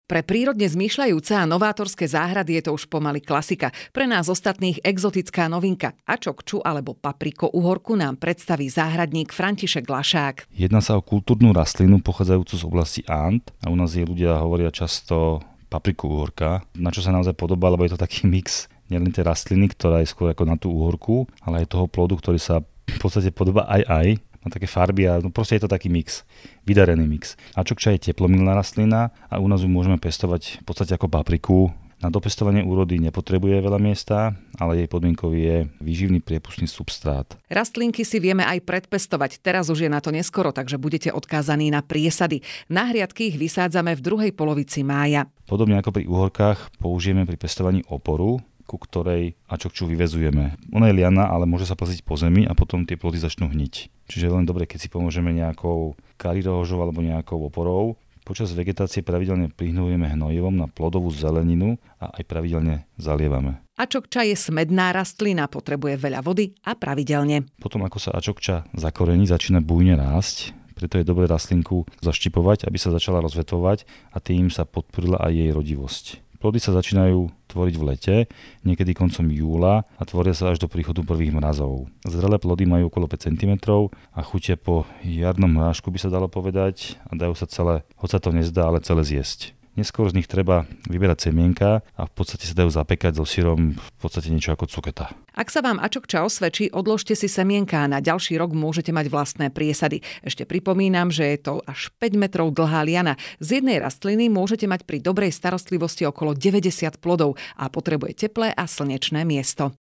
Pre prírodne zmýšľajúce a novátorské záhrady je to už pomaly klasika. Pre nás ostatných exotická novinka. Ačokču alebo papriko uhorku nám predstaví záhradník František Lašák. Jedná sa o kultúrnu rastlinu pochádzajúcu z oblasti And a u nás jej ľudia hovoria často papriku uhorka, na čo sa naozaj podobá, lebo je to taký mix nielen tej rastliny, ktorá je skôr ako na tú uhorku, ale aj toho plodu, ktorý sa v podstate podobá aj na také farby a proste je to taký mix, vydarený mix. Ačokča je teplomilná rastlina a u nás ju môžeme pestovať v podstate ako papriku. Na dopestovanie úrody nepotrebuje veľa miesta, ale jej podmienkou je výživný priepustný substrát. Rastlinky si vieme aj predpestovať. Teraz už je na to neskoro, takže budete odkázaní na priesady. Na hriadky ich vysádzame v druhej polovici mája. Podobne ako pri uhorkách použijeme pri pestovaní oporu, ku ktorej ačokču vyvezujeme. Ona je liana, ale môže sa plaziť po zemi a potom tie plody začnú hniť. Čiže je len dobre, keď si pomôžeme nejakou karirohožou alebo nejakou oporou. Počas vegetácie pravidelne prihnujeme hnojivom na plodovú zeleninu a aj pravidelne zalievame. Ačokča je smedná rastlina, potrebuje veľa vody a pravidelne. Potom ako sa ačokča zakorení, začína bujne rásť, preto je dobré rastlinku zaštipovať, aby sa začala rozvetvovať a tým sa podporila aj jej rodivosť. Plody sa začínajú tvoriť v lete, niekedy koncom júla a tvoria sa až do príchodu prvých mrazov. Zrelé plody majú okolo 5 cm a chutia po jarnom mrášku, by sa dalo povedať, a dajú sa celé, hoď sa to nezdá, ale celé zjesť. Neskôr z nich treba vyberať semienka a v podstate sa dajú zapekať so syrom, v podstate niečo ako cuketa. Ak sa vám ačokča osvedčí, odložte si semienka a na ďalší rok môžete mať vlastné priesady. Ešte pripomínam, že je to až 5 metrov dlhá liana. Z jednej rastliny môžete mať pri dobrej starostlivosti okolo 90 plodov a potrebuje teplé a slnečné miesto.